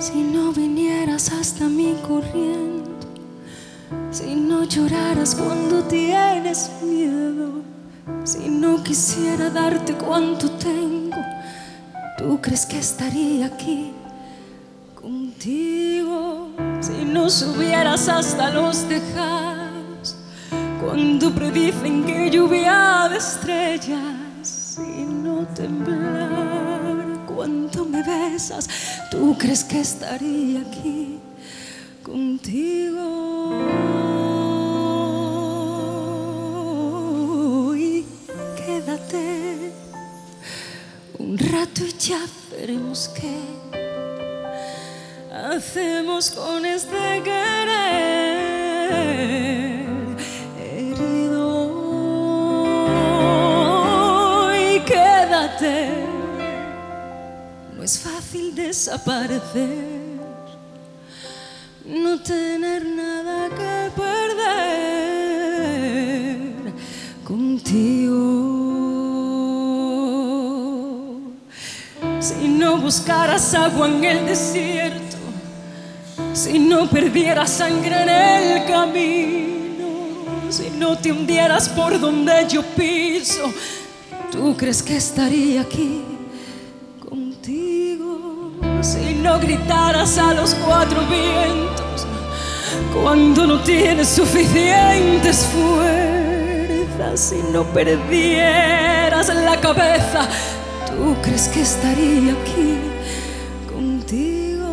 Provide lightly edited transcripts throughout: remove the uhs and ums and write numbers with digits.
Si no vinieras hasta mí corriendo, si no lloraras cuando tienes miedo, si no quisiera darte cuanto tengo, ¿tú crees que estaría aquí contigo? Si no subieras hasta los tejados cuando predicen que lluvia de estrellas, si no temblara cuando me besas, ¿tú crees que estaría aquí contigo? Y quédate un rato y ya veremos qué hacemos con este querer herido. Y quédate, no es fácil desaparecer, no tener nada que perder contigo. Si no buscaras agua en el desierto, si no perdieras sangre en el camino, si no te hundieras por donde yo piso, ¿tú crees que estaría aquí contigo? Si no gritaras a los cuatro vientos cuando no tienes suficientes fuerzas, si no perdieras la cabeza, ¿tú crees que estaría aquí contigo?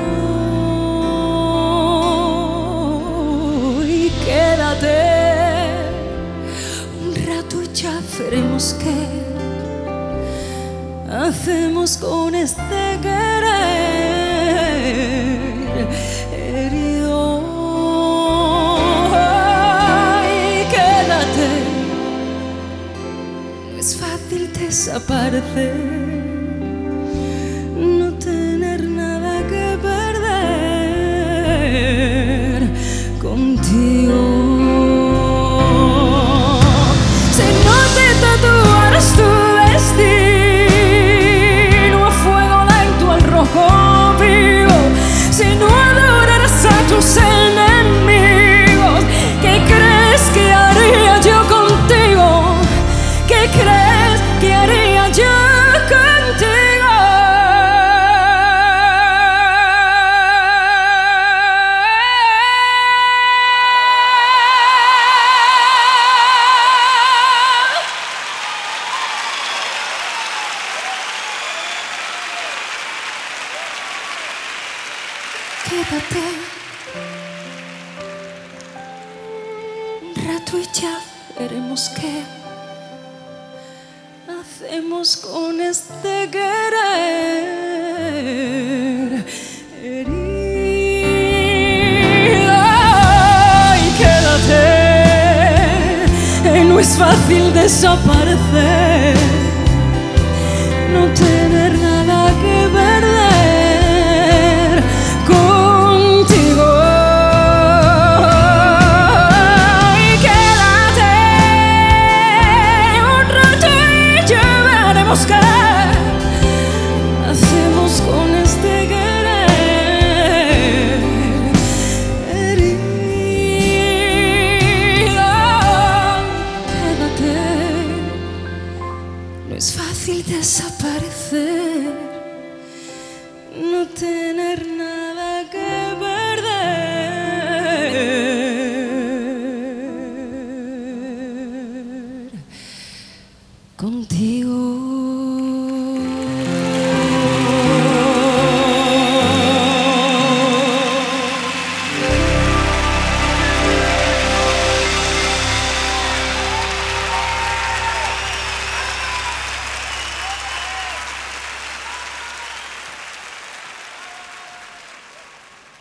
Y quédate un rato y ya veremos qué hacemos con este querer herido. Y quédate, no es fácil desaparecer, no tener nada que perder contigo. Si no te tatuaras tu destino a fuego lento al rojo vivo, si no adoraras a tus enemigos, ¿qué crees que haría yo contigo? ¿Qué crees que haría yo contigo? Quédate un rato y ya veremos qué hacemos con este querer herido. Y quédate, no es fácil desaparecer,